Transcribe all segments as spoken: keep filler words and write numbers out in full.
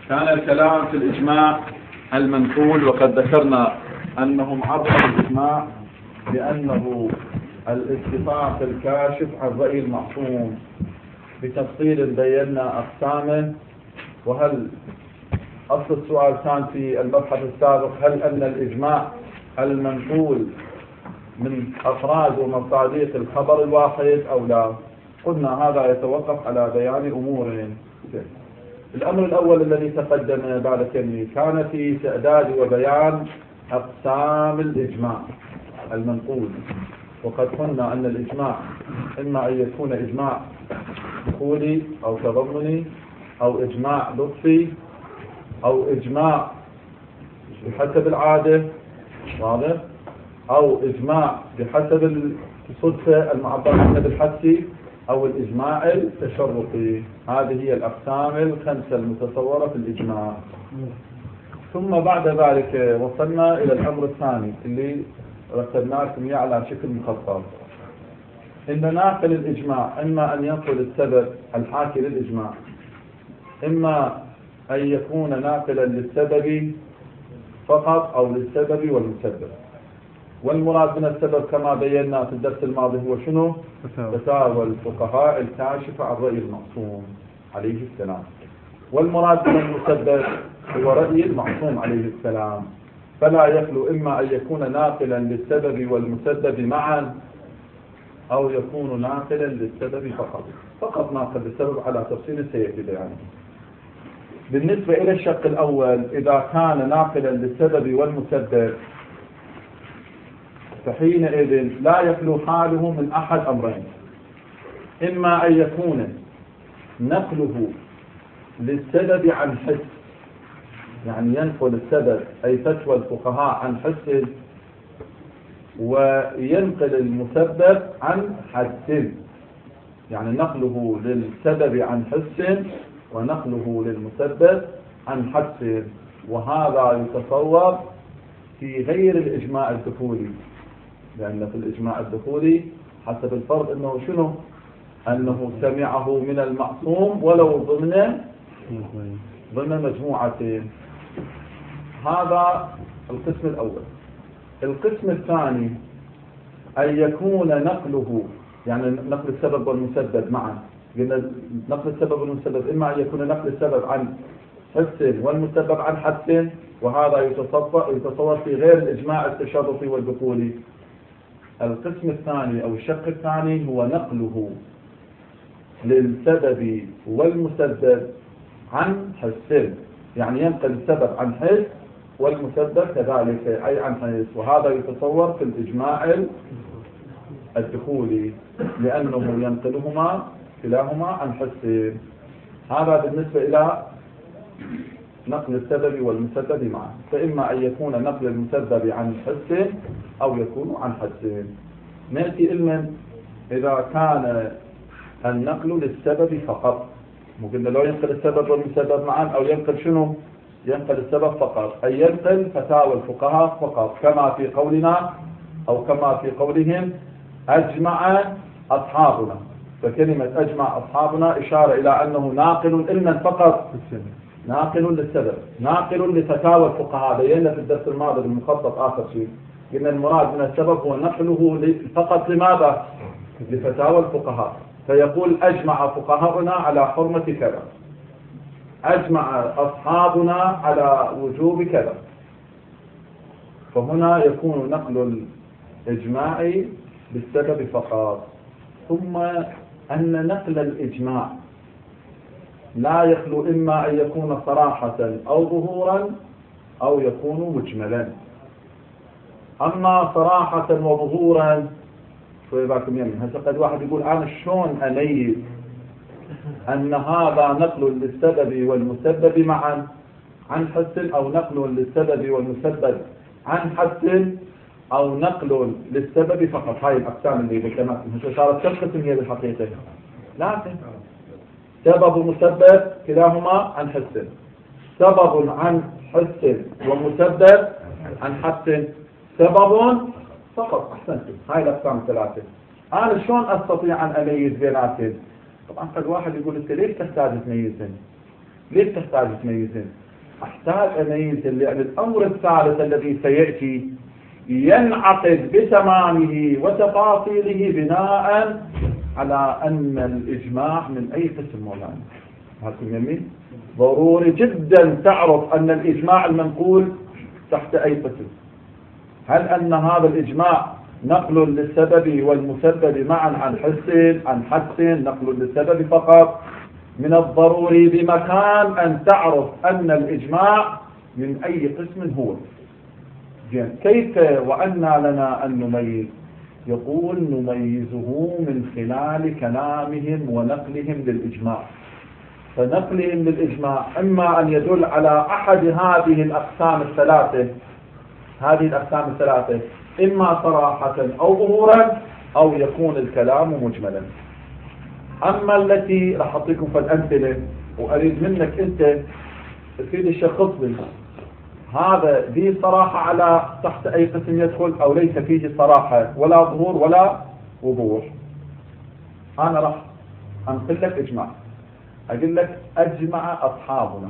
كان الكلام في الإجماع المنقول، وقد ذكرنا أنهم عبروا الإجماع بأنه الاتفاق الكاشف عن رأي المعصوم. بتفصيل بينا أقسامه. وهل أصل السؤال كان في المبحث السابق هل أن الإجماع المنقول من أفراد ومصادق الخبر الواحد أو لا؟ قلنا هذا يتوقف على بيان أمور. الأمر الأول الذي تقدم بعد كلمة كان في تعداد وبيان أقسام الإجماع المنقول. وقد قلنا أن الإجماع إما أن يكون إجماع دخولي أو تضمني أو إجماع لطفي أو إجماع بحسب العادة، واضح، أو إجماع بحسب الصدفة المعبر عنها بالحسي، أو الإجماع التشرطي. هذه هي الأقسام الخمسة المتصورة في الإجماع. ثم بعد ذلك وصلنا إلى الأمر الثاني اللي رتبناه لكم على شكل مخطط. إن ناقل الإجماع إما أن ينقل السبب الحاكي للإجماع، إما أن يكون ناقلا للسبب فقط أو للسبب والمسبب. والمراد من السبب كما بينا في الدرس الماضي هو شنو؟ فتاوى الفقهاء الكاشفة عن رأي المعصوم عليه السلام. والمراد من المسبب هو رأي المعصوم عليه السلام. فلا يخلو إما أن يكون ناقلا للسبب والمسبب معا، أو يكون ناقلا للسبب فقط فقط ناقل للسبب على تفصيل سيأتي بيانه. بالنسبة إلى الشق الأول، إذا كان ناقلا للسبب والمسبب فحينئذ لا يخلو حاله من أحد أمرين. إما أن يكون نقله للسبب عن حس، يعني ينقل السبب أي فتوى الفقهاء عن حس، وينقل المسبب عن حس، يعني نقله للسبب عن حس ونقله للمسبب عن حس. وهذا يتصور في غير الإجماع الدخولي، لأن في الإجماع الدخولي حسب الفرض أنه شنو؟ أنه سمعه من المعصوم ولو ضمن ضمن مجموعتين. هذا القسم الأول. القسم الثاني أن يكون نقله، يعني نقل السبب والمسبب معا. قلنا نقل السبب والمسبب إما أن يكون نقل السبب عن حس والمسبب عن حس، وهذا يتصور يتصور في غير الإجماع التشرطي والدخولي. القسم الثاني أو الشق الثاني هو نقله للسبب والمسبب عن حس، يعني ينقل السبب عن حس والمسبب كذلك أي عن حس. وهذا يتصور في الإجماع الدخولي لأنه ينقلهما كلاهما عن حس. هذا بالنسبة إلى نقل السبب والمسبب معا. فإما أن يكون نقل المسبب عن حس أو يكون عن حس. نأتي إلمن إذا كان النقل للسبب فقط. ممكن لو ينقل السبب والمسبب معا، أو ينقل شنو؟ ينقل السبب فقط، أي ينقل فتاوى الفقهاء فقط، كما في قولنا أو كما في قولهم أجمع أصحابنا. فكلمة أجمع أصحابنا إشارة إلى أنه ناقل إلما فقط، ناقل للسبب، ناقل لفتاوى الفقهاء. بينا في الدرس الماضي بالمخطط آخر شيء قلنا المراد من السبب هو نقله فقط لماذا؟ لفتاوى الفقهاء. فيقول أجمع فقهاؤنا على حرمة كذا، أجمع أصحابنا على وجوب كذا. فهنا يكون نقل الإجماع بالسبب فقط. ثم أن نقل الإجماع لا يخلو إما أن يكون صراحة أو ظهورا أو يكون مجملا. أما صراحة وظهورا شوي باكم يمين. هسه قد واحد يقول أنا شلون أميز أن هذا نقل للسبب والمسبب معا عن حس، أو نقل للسبب والمسبب عن حس، أو نقل للسبب فقط. هاي الأقسام اللي ذكرناها هسه صارت كم قسم هي بالحقيقة؟ لكن سبب ومسبب كلاهما عن حس، سبب عن حس ومسبب عن حس، سبب فقط. أحسنت. هاي الأقسام الثلاثة. أنا شلون أستطيع أن أميز بيناتهم؟ طبعا قد واحد يقول أنت ليش تحتاج تميزهم؟ ليش تحتاج تميزين؟ احتاج اميز لان الامر الثالث الذي سيأتي ينعقد بتمامه وتفاصيله بناء على ان الاجماع من اي قسم مولانا. هاكم يمين ضروري جدا تعرف ان الاجماع المنقول تحت اي قسم. هل ان هذا الاجماع نقل للسبب والمسبب معا عن حس عن حدث، نقل للسبب فقط؟ من الضروري بمكان أن تعرف أن الإجماع من أي قسم هو. جين. كيف وأن لنا أن نميز؟ يقول نميزه من خلال كلامهم ونقلهم للإجماع. فنقلهم للإجماع إما أن يدل على أحد هذه الأقسام الثلاثة، هذه الأقسام الثلاثة إما صراحة أو ظهورا أو يكون الكلام مجملا. أما التي راح أعطيكم في الأمثلة وأريد منك أنت تفيد الشخص لي هذا دي صراحة على تحت أي قسم يدخل أو ليس فيه صراحة ولا ظهور ولا وضوح. أنا راح أنقل لك إجماع، أقول لك أجمع أصحابنا،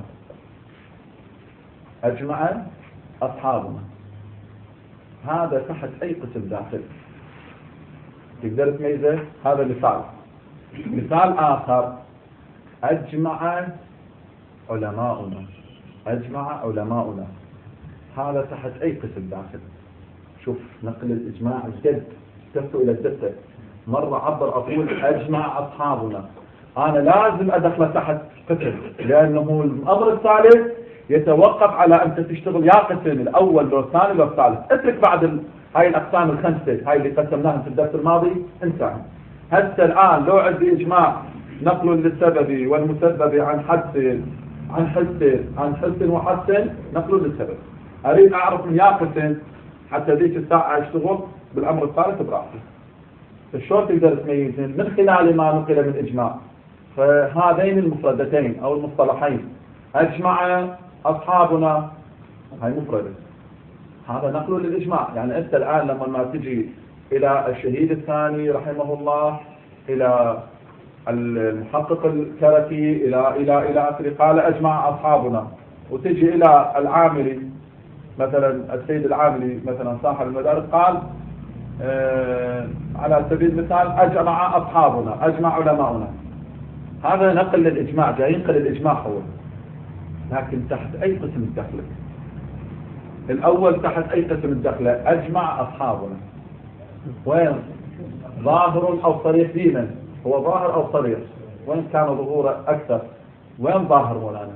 أجمع أصحابنا، هذا تحت أي قسم داخل؟ تقدر تميزه؟ هذا مثال. مثال آخر أجمع علماؤنا، أجمع علماؤنا، هذا تحت أي قسم داخل؟ شوف نقل الإجماع الجد تفتو إلى الدفتة. مرة عبر أقول أجمع أصحابنا، أنا لازم أدخل تحت قسم لأنه الأمر الثالث يتوقف على أنت تشتغل يا قسم الأول لو الثاني لو الثالث. اترك بعد هاي الأقسام الخمسة هاي اللي قسمناها في الدرس الماضي انساها. هسه الآن لو عندي إجماع نقل للسبب والمسبب عن حدث عن حس عن حس وحسن نقل للسبب، أريد أعرف من يا قسم حتى ذيك الساعة أشتغل بالأمر الثالث براحتي. فشلون تقدر تميزين؟ من خلال ما نقل من إجماع. فهذين المفردتين أو المصطلحين أجمع أصحابنا هاي مفردة، هذا نقل للإجماع. يعني أنت الآن لما ما تجي إلى الشهيد الثاني رحمه الله، إلى المحقق الكركي، إلى إلى إلى آخره، قال أجمع أصحابنا، وتجي إلى العاملي مثلا السيد العاملي مثلا صاحب المدارس قال آه على سبيل المثال أجمع أصحابنا، أجمع علماؤنا، هذا نقل للإجماع، جاي ينقل الإجماع هو، لكن تحت أي قسم الدخل؟ الأول تحت أي قسم الدخل؟ أجمع أصحابنا، وين ظاهر أو صريح دينا؟ هو ظاهر أو صريح؟ وين كان ظهوره أكثر؟ وين ظاهر مولانا؟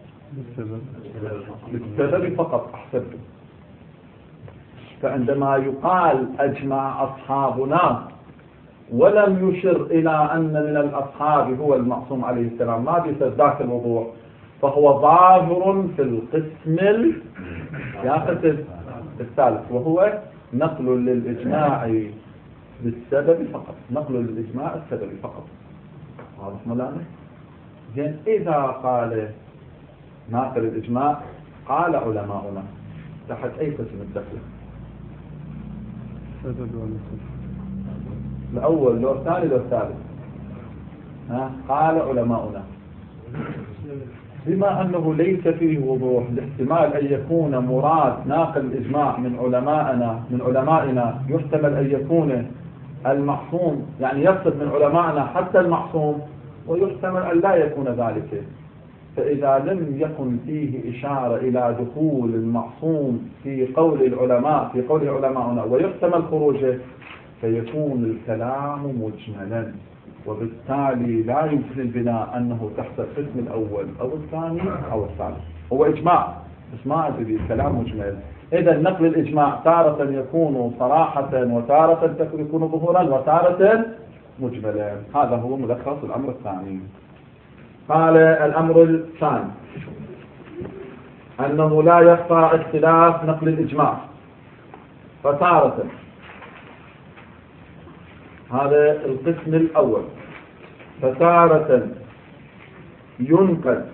بالسبب فقط أحسبته. فعندما يقال أجمع أصحابنا ولم يشر إلى أن من الأصحاب هو المعصوم عليه السلام، ما بيصير ذاك الوضوح، فهو ظاهر في القسم يا قسم الثالث، وهو نقل للإجماع بالسبب فقط، نقل للإجماع السبب فقط. واضح مولانا؟ زين، إذا قال ناقل الإجماع قال علماؤنا تحت أي قسم الدخل؟ الأول لو الثاني لو الثالث؟ ها قال علماؤنا، بما أنه ليس فيه وضوح، الاحتمال أن يكون مراد ناقل الإجماع من علمائنا من علمائنا يحتمل أن يكون المعصوم، يعني يقصد من علمائنا حتى المعصوم، ويحتمل أن لا يكون ذلك. فإذا لم يكن فيه إشارة إلى دخول المعصوم في قول العلماء في قول علمائنا ويحتمل خروجه، فيكون الكلام مجملا، وبالتالي لا يمكن البناء أنه تحت القسم الأول أو الثاني أو الثالث. هو إجماع بس ما أدري الكلام مجمل. إذا نقل الإجماع تارة يكون صراحة وتارة يكون ظهورا وتارة مجملا. هذا هو ملخص الأمر الثاني. قال الأمر الثاني أنه لا يخفى اختلاف نقل الإجماع، فتارة هذا القسم الأول، فتارة ينقل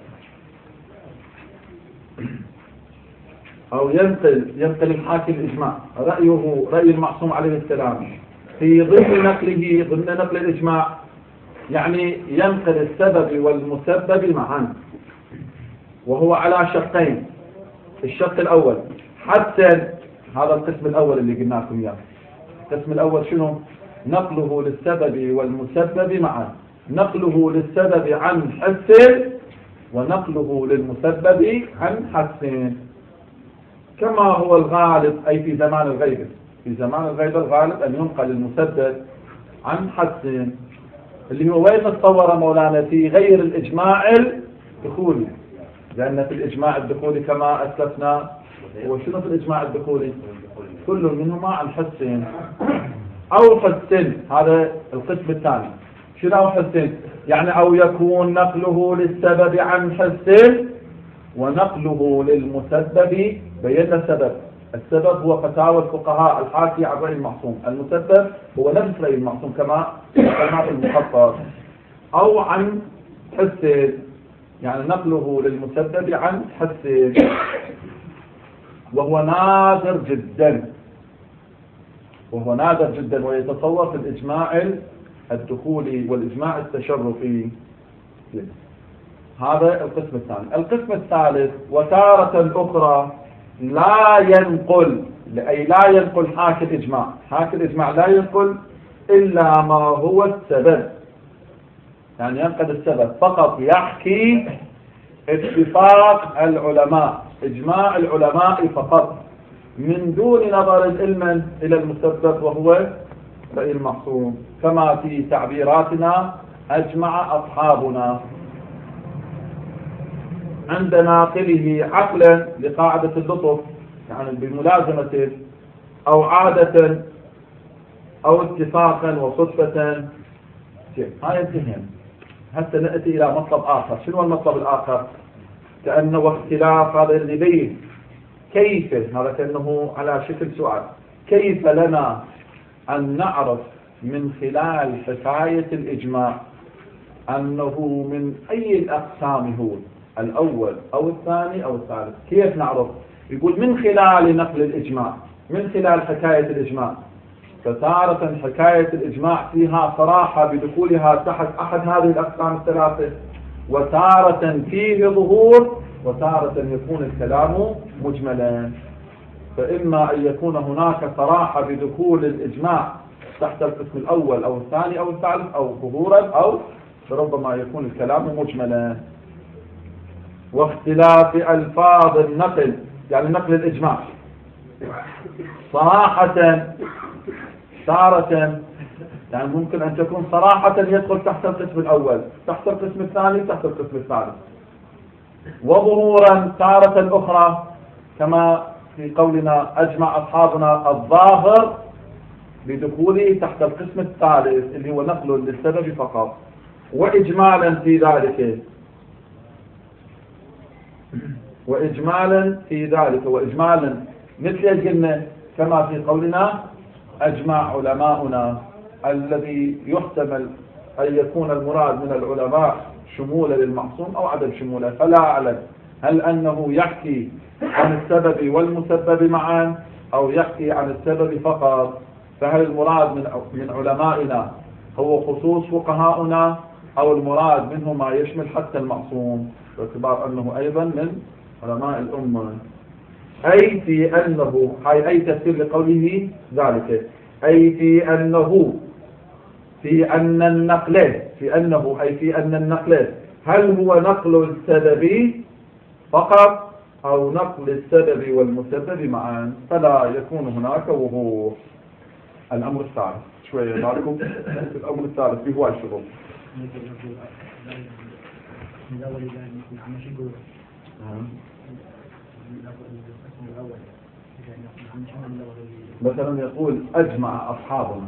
أو ينقل ينقل الحاكم الإجماع رأيه رأي المعصوم عليه السلام في ضمن نقله ضمن نقل الإجماع، يعني ينقل السبب والمسبب معا. وهو على شقين. الشق الأول حسن، هذا القسم الأول اللي قلنا لكم إياه. القسم الأول شنو؟ نقله للسبب والمسبب معا، نقله للسبب عن حسن ونقله للمسبب عن حسن، كما هو الغالب أي في زمان الغيبة. في زمان الغيبة الغالب أن ينقل المسبب عن حسن، اللي هو وين نتصور مولانا؟ في غير الإجماع الدخولي، لأن في الإجماع الدخولي كما أسلفنا هو شنو؟ في الإجماع الدخولي كل منهما عن حسن أو حسن. هذا القسم الثاني. شنو حسن؟ يعني أو يكون نقله للسبب عن حسن ونقله للمسبب. بينا السبب. السبب هو فتاوى الفقهاء الحاكي عن رأي المعصوم، المسبب هو نفس رأي المعصوم كما قلنا في المختصر. أو عن حسن يعني نقله للمسبب عن حسن، وهو نادر جدا، وهو نادر جدا ويتصور في الإجماع الدخولي والإجماع التشرفي. هذا القسم الثاني. القسم الثالث وتارة أخرى لا ينقل، أي لا ينقل حاكي الإجماع. حاكي الإجماع لا ينقل إلا ما هو السبب، يعني ينقل السبب فقط، يحكي اتفاق العلماء، إجماع العلماء فقط، من دون نظر علما إلى المسبب وهو رأي المعصوم، كما في تعبيراتنا أجمع أصحابنا عند ناقله عقلا لقاعدة اللطف، يعني بملازمة أو عادة أو اتفاقا وصدفة. هاي انتهينا. حتى نأتي إلى مطلب آخر. شنو المطلب الآخر؟ كأنه اختلاف هذا اللي بيه كيف، هذا كأنه على شكل سؤال، كيف لنا أن نعرف من خلال حكاية الإجماع أنه من أي الأقسام هو، الأول أو الثاني أو الثالث؟ كيف نعرف؟ يقول من خلال نقل الإجماع، من خلال حكاية الإجماع. فتارة حكاية الإجماع فيها صراحة بدخولها تحت أحد هذه الأقسام الثلاثة، وتارة فيه ظهور، وتارة يكون الكلام مجملا. فإما أن يكون هناك صراحة بدخول الإجماع تحت القسم الأول أو الثاني أو الثالث، أو ظهورا، أو ربما يكون الكلام مجملا. واختلاف ألفاظ النقل، يعني نقل الإجماع صراحة تارة، يعني ممكن أن تكون صراحة يدخل تحت القسم الأول، تحت القسم الثاني، تحت القسم الثالث. وظهورا تارة أخرى كما في قولنا أجمع أصحابنا الظاهر بدخوله تحت القسم الثالث اللي هو نقل للسبب فقط. وإجمالا في ذلك، وإجمالا في ذلك وإجمالا مثل قلنا كما في قولنا أجمع علماؤنا، الذي يحتمل أن يكون المراد من العلماء شمولا للمعصوم أو عدم شمولا. فلا أعلم هل أنه يحكي عن السبب والمسبب معا أو يحكي عن السبب فقط. فهل المراد من من علمائنا هو خصوص فقهاؤنا أو المراد منه ما يشمل حتى المعصوم، باعتبار أنه أيضا من علماء الأمة. أي في أنه، هاي أي تفسير لقوله ذلك، أي في أنه، في أن النقل، في أنه أي في أن النقل هل هو نقل السبب فقط أو نقل السبب والمسبب معا، فلا يكون هناك وضوح. الأمر الثالث شوية معكم، الأمر الثالث في هو الشروط. مثلا يقول أجمع أصحابنا،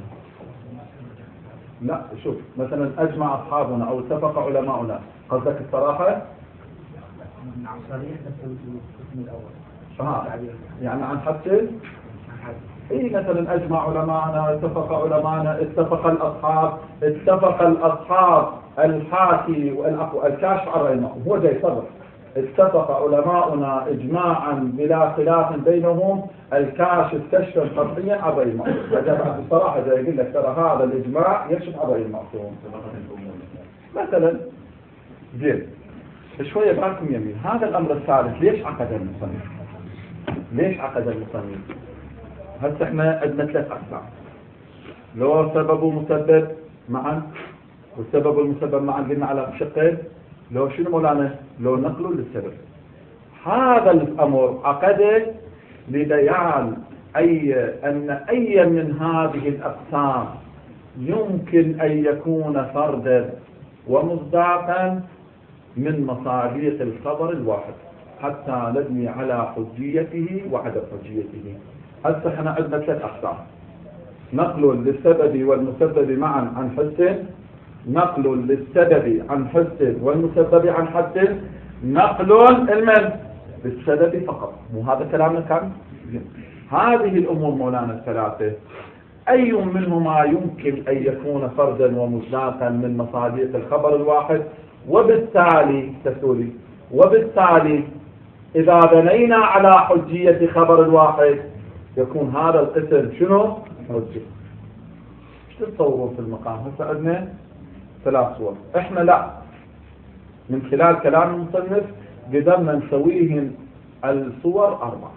لا شوف، مثلا أجمع أصحابنا أو اتفق علماؤنا، قصدك الصراحة؟ صريح بس القسم الأول. آه. يعني عن حسن؟ إيه مثلا أجمع علماءنا، اتفق علماءنا، اتفق الأصحاب، اتفق الأصحاب الحاكي والكاشف عن رأينا، هو جاي صدر. اتفق علماؤنا إجماعا بلا خلاف بينهم الكاشف كشفا قطعيا عن رأي المعصوم. بصراحة جاي يقول لك ترى هذا الإجماع يكشف عن رأي المعصوم مثلا. زين، شوية بالكم يمين. هذا الأمر الثالث ليش عقد المصنف؟ ليش عقد المصنف؟ هسه احنا عندنا ثلاث أقسام، لو سبب ومسبب معا، والسبب والمسبب معا قلنا على شقين، لو شنو مولانا؟ لو نقل للسبب. هذا الأمر عقده لبيان أي أن أي من هذه الأقسام يمكن أن يكون فردا ومصداقا من مصادق الخبر الواحد حتى نبني على حجيته وعدم حجيته. هسه احنا عندنا ثلاث أقسام: نقل للسبب والمسبب معا عن حس، نقل للسبب عن حس والمسبب عن حس، نقل المن للسبب فقط. مو هذا كلامنا كان؟ هذه الأمور مولانا الثلاثة أي منهما يمكن أن يكون فردا ومصداقا من مصادق الخبر الواحد، وبالتالي تسولي وبالتالي إذا بنينا على حجية خبر الواحد يكون هذا القسم شنو؟ حجة. ايش تتصورون في المقام؟ هسه عندنا ثلاث صور. احنا لا، من خلال كلام المصنف قدرنا نسويهم الصور أربعة.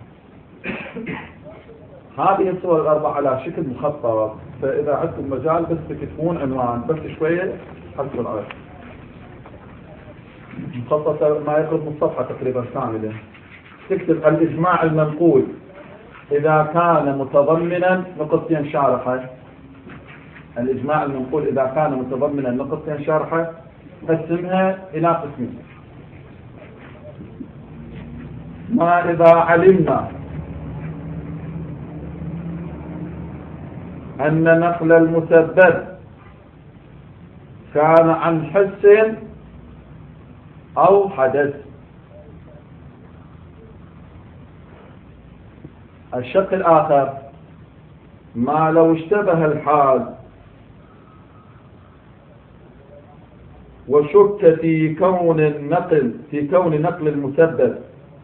هذه الصور الأربعة على شكل مخطط، فإذا عندكم مجال بس تكتبون عنوان بس شوية حصلوا عليه. مخططة ما يقرب من صفحة تقريبا كاملة. تكتب الإجماع المنقول إذا كان متضمنا نقطتين شارحة. الإجماع المنقول إذا كان متضمنا نقطتين شارحة قسمها إلى قسمين. ما إذا علمنا أن نقل المسبب كان عن حس أو حدث. الشق الآخر ما لو اشتبه الحال وشك في كون النقل في كون نقل المسبب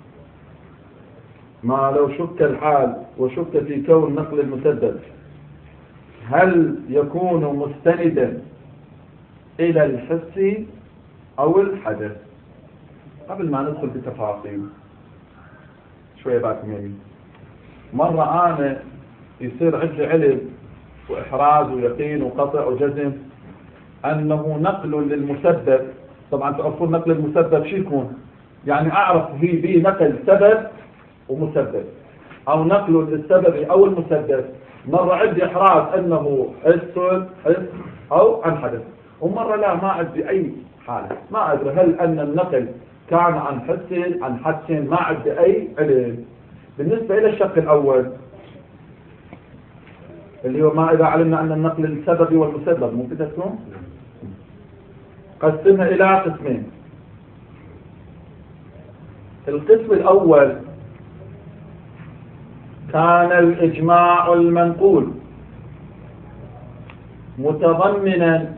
ما لو شك الحال وشك في كون نقل المسبب هل يكون مستندا إلى الحس أو الحدث. قبل ما ندخل بتفاصيل شوية باكم يمين. مرة أنا يصير عندي علم وإحراز ويقين وقطع وجزم أنه نقل للمسبب. طبعا تعرفون نقل المسبب شو يكون؟ يعني أعرف في بي نقل سبب ومسبب، أو نقل للسبب أو المسبب. مرة عندي إحراز أنه حس حس أو عن حدث، ومرة لا، ما عندي أي حالة، ما أدري هل أن النقل كان عن حس عن حدث، ما عندي أي علم. بالنسبة إلى الشق الأول اللي هو ما إذا علمنا أن النقل للسبب والمسبب ممكن تكون قسمها إلى قسمين. القسم الأول كان الإجماع المنقول متضمنا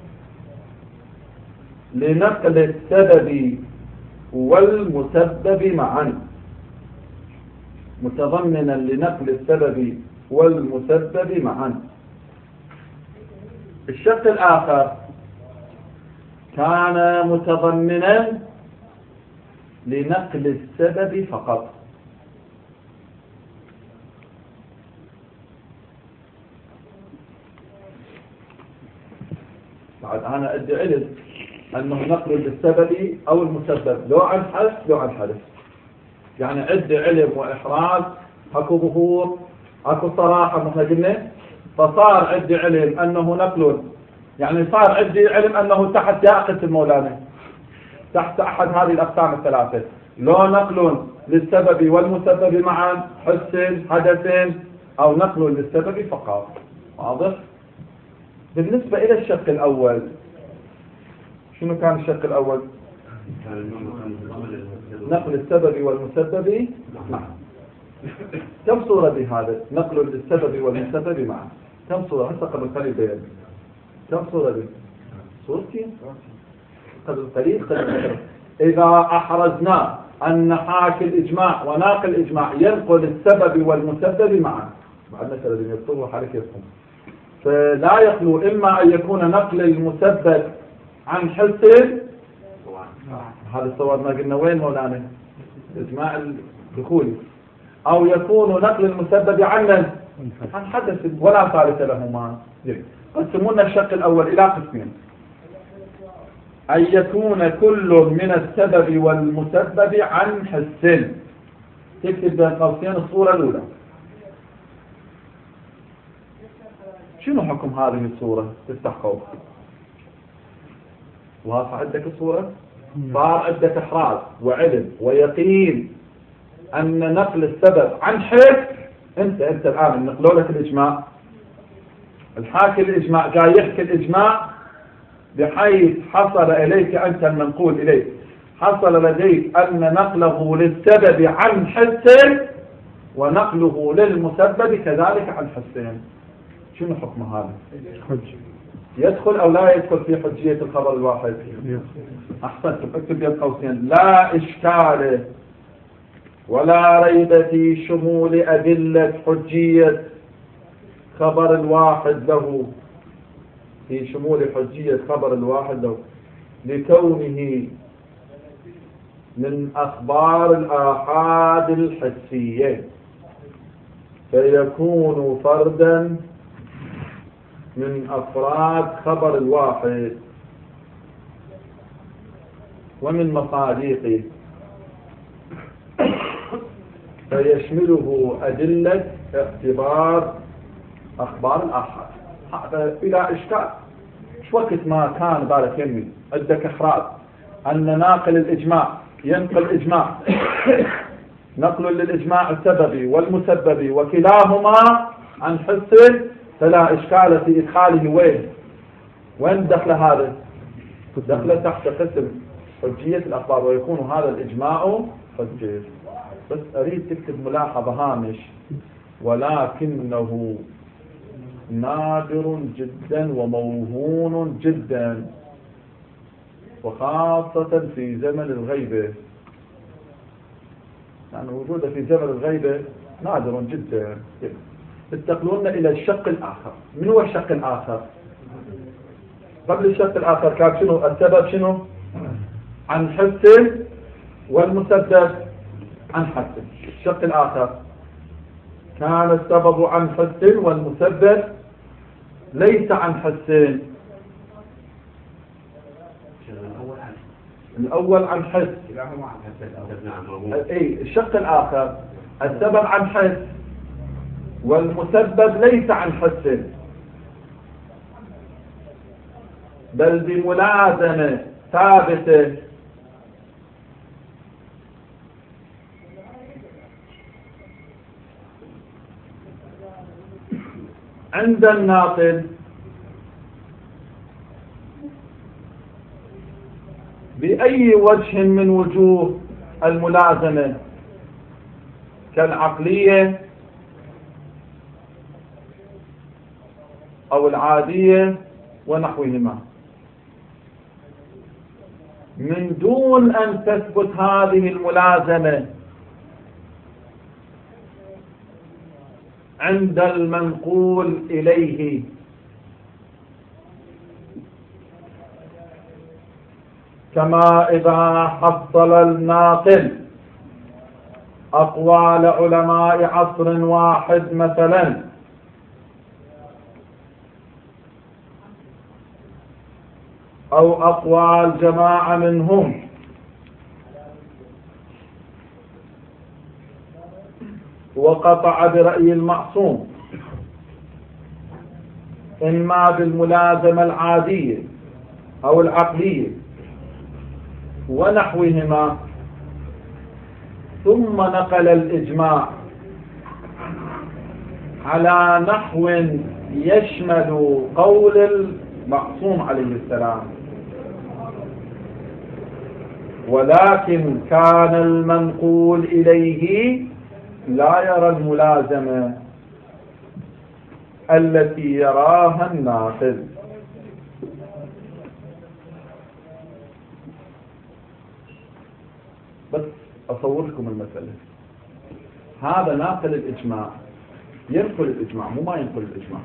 لنقل السبب والمسبب معا، متضمنا لنقل السبب والمسبب معا. الشق الآخر كان متضمنا لنقل السبب فقط. بعد أنا أدي علم أنه نقل للسبب أو المسبب لو عن حدث لو عن حدث، يعني عندي علم وإحراز، اكو ظهور، اكو صراحة مثل قلنا، فصار عندي علم أنه نقل، يعني صار عندي علم أنه تحت جاء المولانا تحت أحد هذه الأقسام الثلاثة، لو نقل للسبب والمسبب معا حس حدث، أو نقل للسبب فقط. واضح؟ بالنسبة إلى الشق الأول شنو كان الشق الأول؟ نقل السبب والمسبب معا. كم صورة بهذا؟ نقل للسبب والمسبب معا كم صورة؟ هسه قبل قليل بيان كم صورة به؟ صورتين قبل قليل قليل. إذا أحرزنا أن حاكي الإجماع وناقل الإجماع ينقل السبب والمسبب معا، بعدنا ثلاثين يبطلوا حركتهم، فلا يخلو إما أن يكون نقل المسبب عن حس، هذا الصور ما قلنا وين مولانا؟ إجماع الدخولي. أو يكون نقل المسبب عن عن حدث ولا ثالث لهما. قسمونا الشق الأول إلى قسمين: أن يكون كل من السبب والمسبب عن حس. تكتب بين قوسين الصورة الأولى. شنو حكم هذه الصورة؟ تفتح قوس واضح عندك الصورة، صار عندك إحراز وعلم ويقين أن نقل السبب عن حس. أنت أنت الآن نقلوا لك الإجماع، الحاكي الإجماع جاي يحكي الإجماع بحيث حصل إليك أنت المنقول إليك، حصل لديك أن نقله للسبب عن حس ونقله للمسبب كذلك عن حسين. شنو حكم هذا؟ يدخل أو لا يدخل في حجية الخبر الواحد؟ أحسنتم، اكتب بين قوسين: لا إشكال ولا ريب في شمول أدلة حجية خبر الواحد له، في شمول حجية خبر الواحد له لكونه من أخبار الآحاد الحسية، فيكون فردا من أفراد خبر الواحد ومن مصادقه، فيشمله أدلة اعتبار أخبار الآحاد. هذا بلا إشكال. مش وقت ما كان بارك يمي عندك إحراز أن ناقل الإجماع ينقل إجماع نقل للإجماع السببي والمسببي وكلاهما عن حس، فلا إشكال في إدخاله. وين وين دخل هذا؟ دخل تحت قسم حجية الأخبار، ويكون هذا الإجماع حجية. بس أريد تكتب ملاحظة هامش: ولكنه نادر جدا وموهون جدا، وخاصة في زمن الغيبة. يعني وجوده في زمن الغيبة نادر جدا. انتقلونا إلى الشق الآخر. من هو الشق الآخر؟ قبل الشق الآخر كان شنو السبب؟ شنو؟ عن حس والمسبب عن حس. الشق الآخر كان السبب عن حس والمسبب ليس عن حس. الأول عن حس. اي الشق الآخر السبب عن حس والمسبب ليس عن حس، بل بملازمة ثابتة عند الناقل بأي وجه من وجوه الملازمة، كالعقلية أو العادية ونحوهما، من دون أن تثبت هذه الملازمة عند المنقول إليه. كما إذا حصل الناقل أقوال علماء عصر واحد مثلا أو أقوال جماعة منهم وقطع برأي المعصوم، إما بالملازمة العادية أو العقلية ونحوهما، ثم نقل الإجماع على نحو يشمل قول المعصوم عليه السلام، ولكن كان المنقول إليه لا يرى الملازمة التي يراها الناقل. بس أصور لكم المسألة. هذا ناقل الإجماع ينقل الإجماع، مو ما ينقل الإجماع،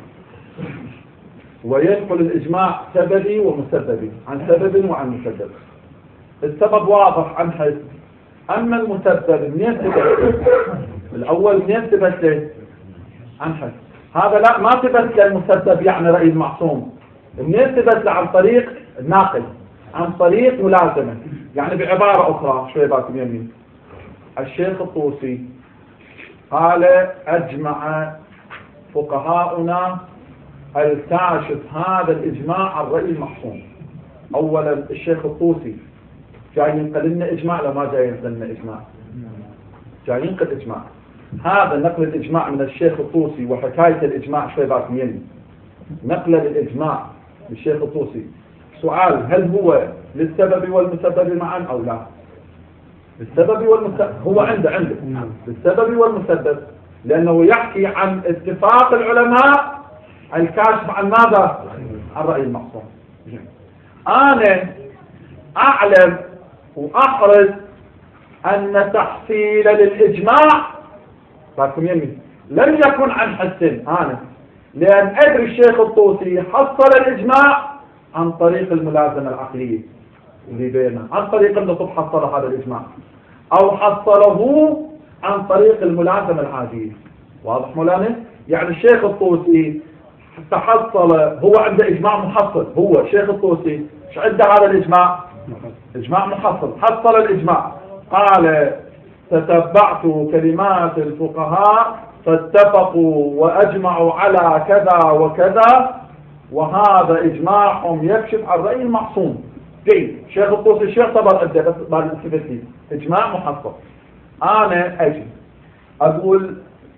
وينقل الإجماع سببي ومسببي، عن سبب وعن مسبب. السبب واضح عن حس. أما المسبب منين ثبت؟ الأول منين ثبت له؟ عن حس. هذا لا ما ثبت للمسبب يعني رأي المعصوم. منين ثبت له؟ عن طريق الناقل، عن طريق ملازمة. يعني بعبارة أخرى شوي باكم يمين، الشيخ الطوسي قال أجمع فقهاؤنا الكاشف هذا الإجماع عن رأي المعصوم. أولا الشيخ الطوسي جاي ينقل لنا إجماع لو ما جاي ينقل لنا إجماع؟ جاي ينقل إجماع. هذا نقل الإجماع من الشيخ الطوسي وحكاية الإجماع شوي باكم يمين، نقل الإجماع للشيخ الطوسي. سؤال، هل هو للسبب والمسبب معا أو لا؟ للسبب والمسبب، هو عنده عنده للسبب والمسبب، لأنه يحكي عن اتفاق العلماء الكاشف عن ماذا؟ عن رأي المعصوم. أنا أعلم وأحرص أن تحصيل للإجماع باكم يمين لم يكن عن حسن أنا، لأن أدري الشيخ الطوسي حصل الإجماع عن طريق الملازمة العقلية اللي بيننا، عن طريق النصب حصل هذا الإجماع، أو حصله عن طريق الملازمة العادية. واضح مولانا؟ يعني الشيخ الطوسي تحصل، هو عنده إجماع محصل، هو الشيخ الطوسي ايش عنده هذا الإجماع؟ إجماع محصل، حصل الإجماع. قال تتبعت كلمات الفقهاء فاتفقوا وأجمعوا على كذا وكذا، وهذا إجماعهم يكشف عن رأي المعصوم. جيد، شيخ الطوسي الشيخ طبعا أدى بس بعد الثبتي إجماع محصل. أنا أجي أقول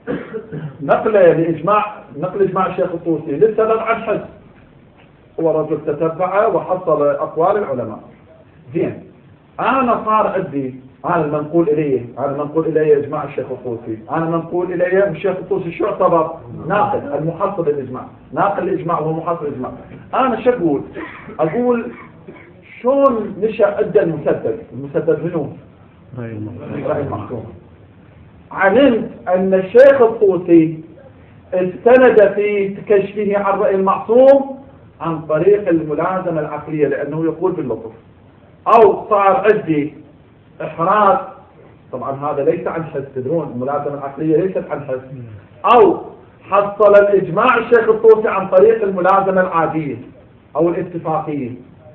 نقل لإجماع، نقل إجماع الشيخ الطوسي للسبب عن حس، هو رجل تتبع وحصل أقوال العلماء. زين، أنا صار عندي هذا المنقول إليه، هذا المنقول إليه إجماع الشيخ الطوسي، أنا منقول إليه الشيخ الطوسي شو يعتبر؟ ناقل المحصل الإجماع، ناقل الإجماع وهو محصل الإجماع. أنا شو أقول؟ أقول شلون نشأ عند المسدد؟ المسدد منو؟ رأي المعصوم. علمت أن الشيخ الطوسي استند في كشفه عن رأي المعصوم عن طريق الملازمة العقلية، لأنه يقول باللطف. أو صار عندي إحراز، طبعا هذا ليس عن حس، تدرون الملازمة العقلية ليست عن حس. أو حصل الإجماع الشيخ الطوسي عن طريق الملازمة العادية أو الاتفاقية.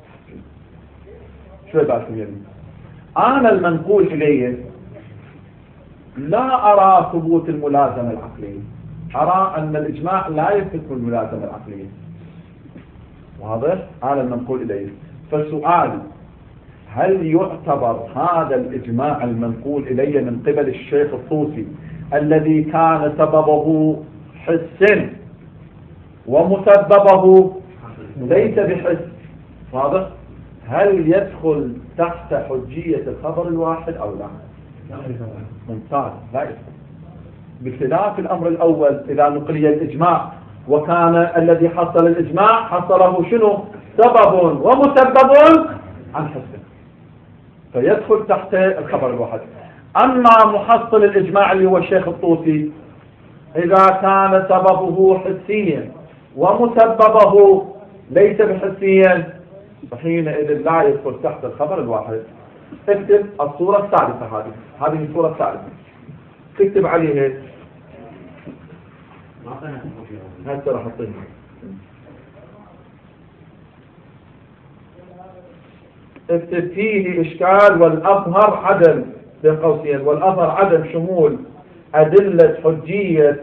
شوي بالكم يمين، أنا المنقول إليه لا أرى ثبوت الملازمة العقلية، أرى أن الإجماع لا يثبت الملازمة العقلية. واضح؟ هذا المنقول إليه. فالسؤال، هل يعتبر هذا الإجماع المنقول إليه من قبل الشيخ الطوسي الذي كان سببه حس ومسببه ليس بحس، واضح؟ هل يدخل تحت حجية الخبر الواحد أو لا؟ ممتاز، لا يدخل. بخلاف الأمر الأول إذا نقلي الإجماع وكان الذي حصل الإجماع حصله شنو؟ سبب ومسبب عن حس، فيدخل تحت الخبر الواحد. أما محصل الإجماع اللي هو الشيخ الطوسي إذا كان سببه حسيا ومسببه ليس بحسيا فحينئذ لا يدخل تحت الخبر الواحد. اكتب الصورة الثالثة، هذه هذه الصورة الثالثة، تكتب عليها هسه راح احطيها. اكتب فيه إشكال والأظهر عدم، بين قوسين، والأظهر عدم شمول أدلة حجية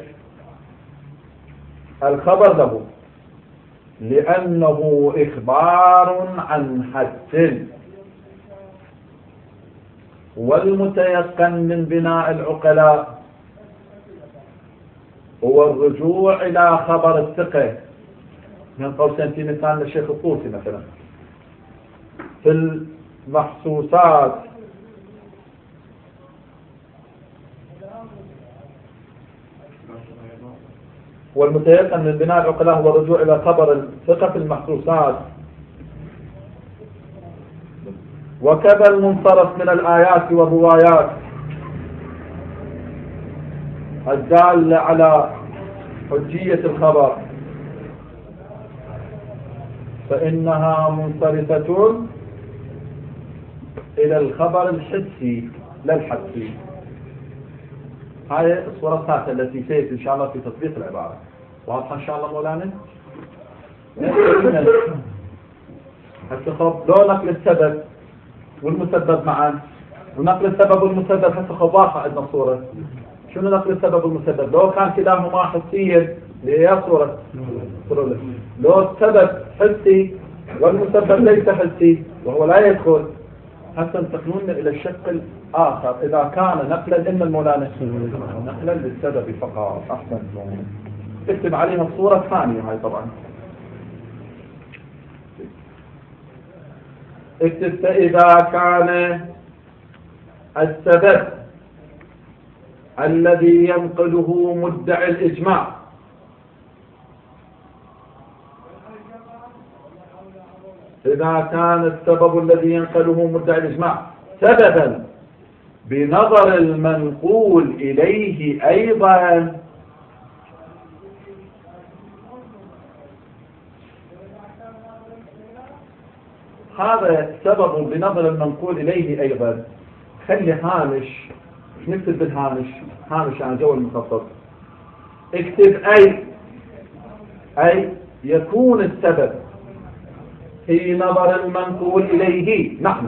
الخبر له لأنه إخبار عن حدث، والمتيقن من بناء العقلاء هو الرجوع إلى خبر الثقة. من قوسين في مثال الشيخ الطوسي مثلا في المحسوسات والمتيقن من بناء العقلاء هو الرجوع إلى خبر الثقة في المحسوسات، وكذا المنصرف من الآيات والروايات الدالة على حجية الخبر فإنها منصرفة إلى الخبر الحسي لا الحدسي. هاي الصورة الثالثة التي سيأتي إن شاء الله في تطبيق العبارة. واضحة إن شاء الله مولانا؟ هسه خب لو نقل السبب والمسبب معا، ونقل السبب والمسبب هسه خب واضحة عندنا صورة. شنو نقل السبب والمسبب؟ لو كان كلاهما حسيا لهي صورة صورة لو السبب حسي والمسبب ليس حسي وهو لا يدخل، حتى انتقلون إلى الشق الآخر إذا كان نقلا إما المولانا نقلا للسبب فقط. أحسن. اكتب عليها الصورة الثانية هاي طبعا. اكتب فإذا كان السبب الذي ينقله مدعي الإجماع إذا كان السبب الذي ينقله مدعي الإجماع سببا بنظر المنقول إليه أيضا، هذا سبب بنظر المنقول إليه أيضا. خلي هامش، نكتب بالهامش، هامش عن جو المخصص، اكتب أي أي يكون السبب في نظر المنقول إليه نحن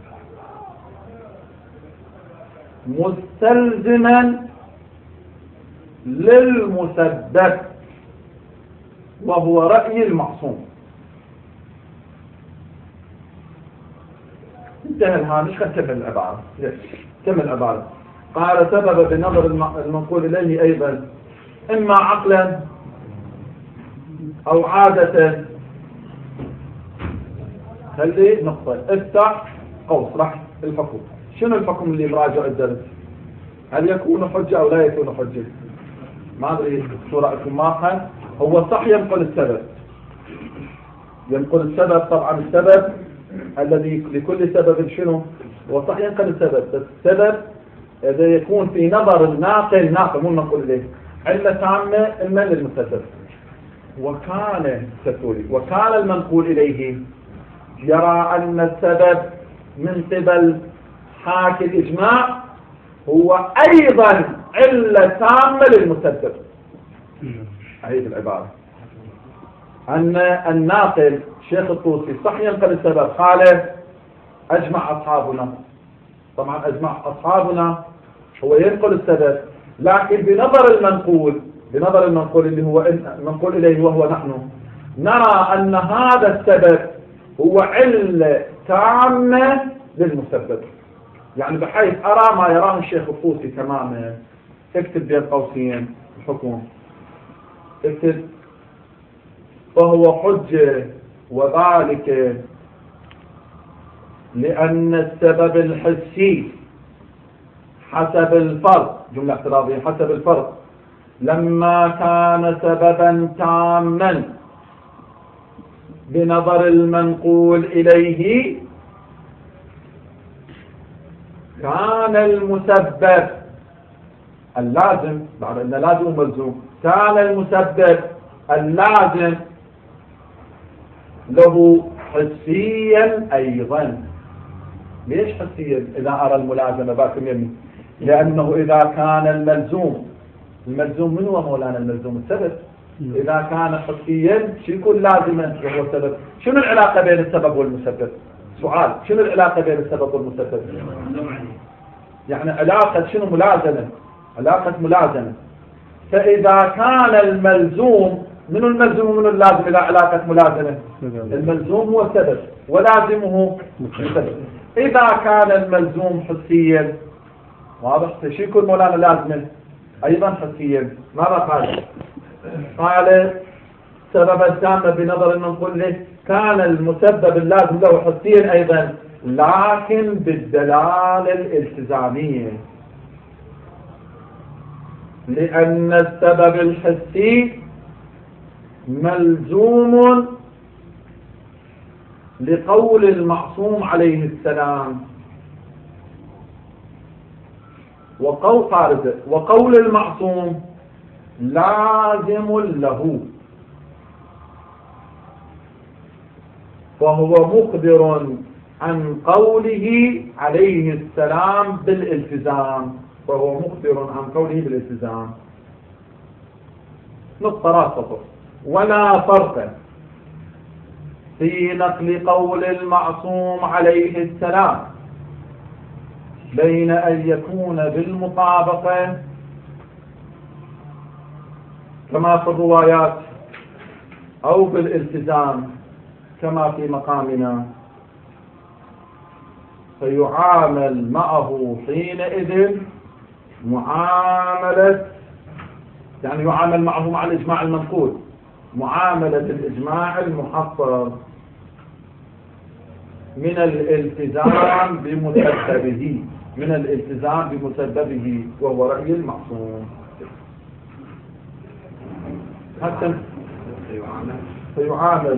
مستلزما للمسبب وهو رأي المعصوم. انتهى الهامش. خل كمل العبارة. كمل العبارة. قال سبب بنظر المنقول إليه أيضا إما عقلا أو عادة. خلي نقطة، افتح قوس راح الحكم. شنو الحكم اللي مراجع الدرس؟ هل يكون حجة أو لا يكون حجة؟ ما أدري شو رأيكم معها. هو صح ينقل السبب، ينقل السبب طبعا. السبب الذي لكل سبب شنو؟ هو صح ينقل السبب، بس السبب إذا يكون في نظر الناقل، ناقل مو المنقول إليه، علة تامة إما للمسبب. وكان ستوري وكان المنقول إليه يرى أن السبب من قبل حاكي الإجماع هو أيضا علة تامة للمسبب. أعيد العبارة. أن الناقل شيخ الطوسي صح ينقل السبب، قال أجمع أصحابنا. طبعا أجمع أصحابنا هو ينقل السبب، لكن بنظر المنقول بنظر المنقول اللي هو منقول إليه وهو نحن نرى أن هذا السبب هو علة تامة للمسبب. يعني بحيث أرى ما يراه الشيخ الطوسي تماما. اكتب بين قوسين الحكم، اكتب فهو حجة وذلك لأن السبب الحسي حسب الفرق، جملة اعتراضية، حسب الفرق لما كان سببا تاما بنظر المنقول إليه كان المسبب اللازم، بعد أن لازم وملزوم، كان المسبب اللازم له حسيا أيضا. ليش حسيا؟ إذا أرى الملازمة باكم يمي، لأنه إذا كان الملزوم الملزوم من هو مولانا الملزوم؟ السبب. إذا كان حسيا شو يكون لازما وهو السبب؟ شنو العلاقة بين السبب والمسبب؟ سؤال، شنو العلاقة بين السبب والمسبب؟ يعني علاقة شنو؟ ملازمة، علاقة ملازمة. فإذا كان الملزوم، منو الملزوم ومنو اللازم إذا علاقة ملازمة؟ الملزوم هو السبب ولازمه السبب. إذا كان الملزوم حسيا، واضح؟ شو يكون مولانا لازما؟ أيضا حسيا. ماذا قال؟ قال سبب التامة بنظر المنقول له كان المسبب اللازم له حسيا أيضا، لكن بالدلالة الالتزامية، لأن السبب الحسي ملزوم لقول المعصوم عليه السلام، وقول خارجه، وقول المعصوم لازم له، فهو مخبر عن قوله عليه السلام بالالتزام، وهو مخبر عن قوله بالالتزام. نقطة راسطة. ولا فرق في نقل قول المعصوم عليه السلام بين أن يكون بالمطابقة كما في الروايات أو بالالتزام كما في مقامنا، فيعامل معه حينئذ معاملة، يعني يعامل معه مع الإجماع المنقول معاملة الإجماع المحصل من الالتزام بمسببه، من الالتزام بمسببه وهو رأي المعصوم. حتى فيعامل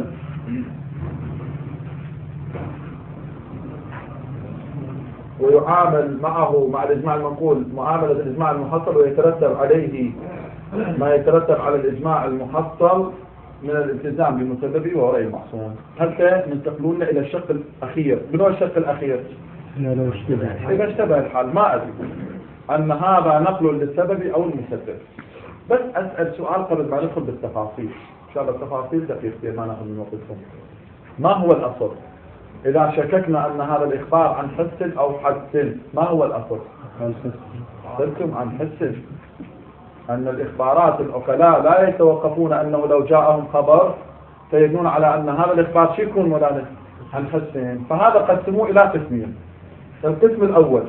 ويعامل معه مع الإجماع المنقول معاملة الإجماع المحصل، ويترتب عليه ما يترتب على الإجماع المحصل من الالتزام بمسببه وهو رأي المعصوم. حتى ننتقلون إلى الشق الأخير. منو الشق الأخير؟ إذا اشتبه الحال ما أدري أن هذا نقل للسبب أو المسبب. بس أسأل سؤال قبل ما ندخل بالتفاصيل، إن شاء الله التفاصيل دقيقة ما نأخذ من وقتكم. ما هو الأصل؟ إذا شككنا أن هذا الإخبار عن حس أو حدس، ما هو الأصل؟ قلتم عن حس، أن الإخبارات العقلاء لا يتوقفون أنه لو جاءهم خبر فيبنون على أن هذا الإخبار شو يكون مولانا عن حسين. فهذا قسموه إلى قسمين. القسم الأول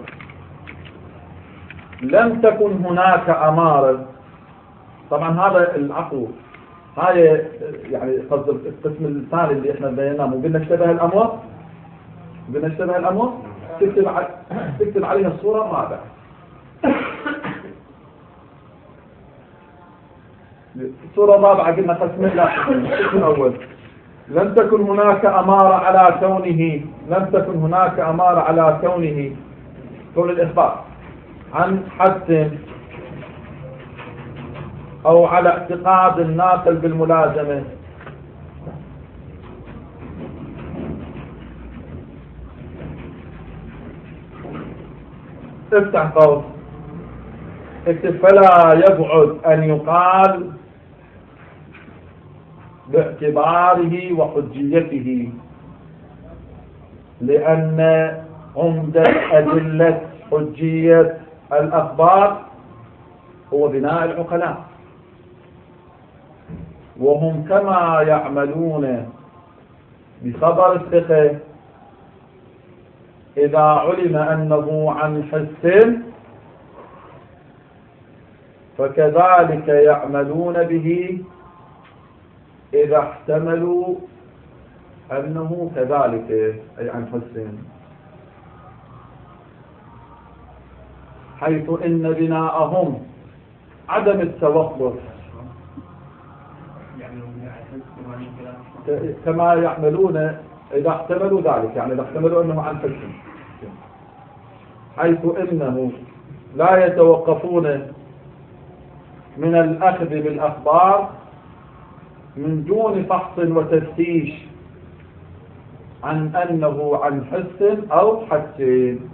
لم تكن هناك أمارة، طبعا هذا العقل هاي يعني قصد القسم الثاني اللي احنا بيناه، مو قلنا اشتبه الأمر، قلنا اشتبه الأمر تكتب ع... تكتب عليها الصورة الرابعة. الصورة الرابعة قلنا قسم لا القسم الأول لم تكن هناك أمارة على كونه لم تكن هناك أمارة على كونه كون الإخبار عن حد أو على اعتقاد الناقل بالملازمة. افتح قوس اكتب فلا يبعد أن يقال باعتباره وحجيته، لأن عمدة أدلة حجية الأخبار هو بناء العقلاء، وهم كما يعملون بخبر الثقة إذا علم أنه عن حس فكذلك يعملون به إذا احتملوا أنه كذلك أي عن حس، حيث إن بناءهم عدم التوقف كما يعملون إذا احتملوا ذلك، يعني إذا احتملوا أنه عن حس، حيث إنه لا يتوقفون من الأخذ بالأخبار من دون فحص وتفتيش عن أنه عن حس أو حدسين.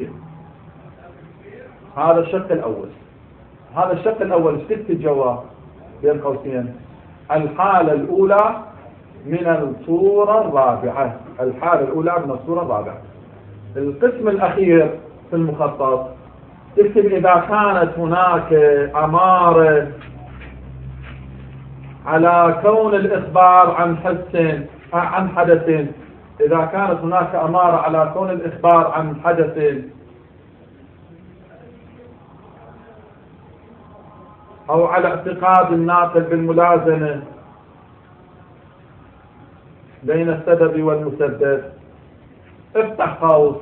هذا الشق الأول. هذا الشق الأول ست الجواب بين قوسين. الحالة الأولى من الصورة الرابعة، الحالة الأولى من الصورة الرابعة. القسم الأخير في المخطط تكتب إذا كانت هناك أمارة على كون الإخبار عن حس عن حدث، إذا كانت هناك أمارة على كون الإخبار عن حدث أو على اعتقاد الناقل بالملازمة بين السبب والمسبب، افتح قوس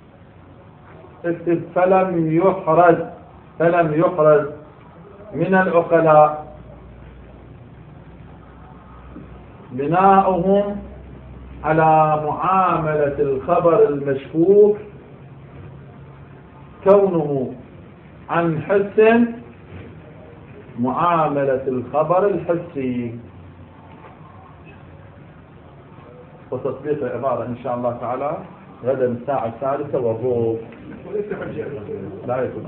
اكتب فلم يحرز فلم يحرز من العقلاء بناؤهم على معاملة الخبر المشكوك كونه عن حس معاملة الخبر الحسي. وتطبيق العبارة إن شاء الله تعالى غدا الساعة الثالثة والربع. لا يكون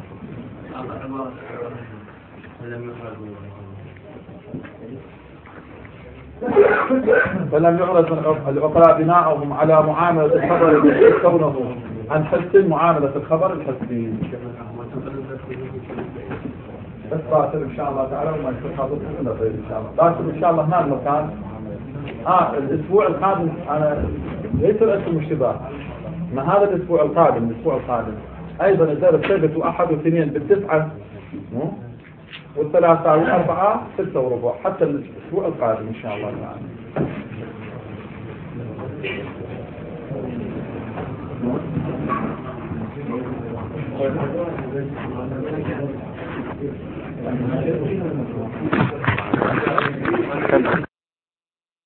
فلم يعرض العقلاء بناءهم على معاملة الخبر بحيث كونه عن حس معاملة الخبر الحسي. بس باكر ان شاء الله تعالى وما يكون حاضركم الا طيب ان شاء الله. باكر ان شاء الله هنا المكان. اه الاسبوع القادم انا ليس الاسم اشتباه. ما هذا الاسبوع القادم الاسبوع القادم ايضا الدرس السبت واحد واثنين بالتسعة والثلاثاء والاربعاء ستة وربع حتى الاسبوع القادم ان شاء الله تعالى.